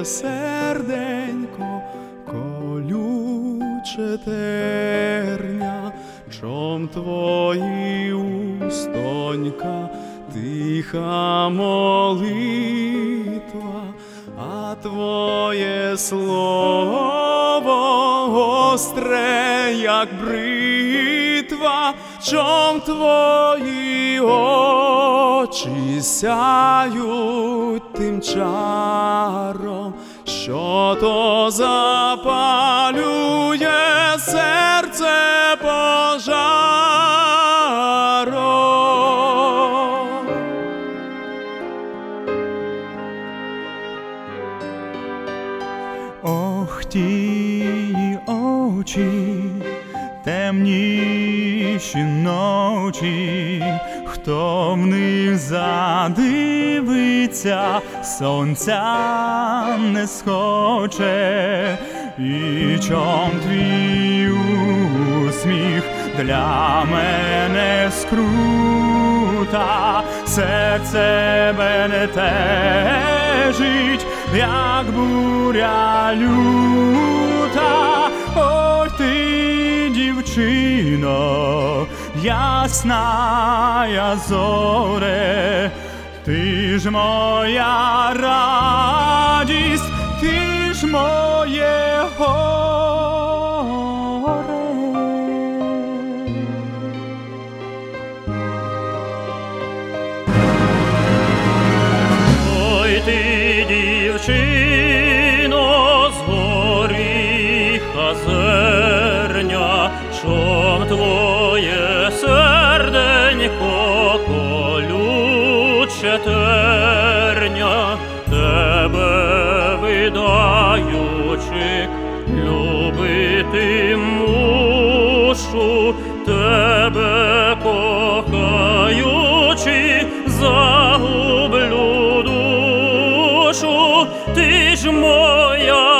серденько, колюче терня, чом твої устонька, тиха молитва, а твоє слово гостре, як бритва, чом твої очі сяють тим чаром, що то запалює серце пожаром. Ох, ті очі, темніші ночі, хто в них задивиться, сонця не схоче. І чом твій усміх для мене скрута, серце бентежить, як буря люта. Ой, ти, дівчино, ясна я зоре, ти ж моя радість, ти ж моє горе. Ой, ти, дівчино, з горіха зерня, чом твоє серденько колюче терня, тебе видаючи, любити мушу, тебе кохаючи, загублю душу, ти ж моя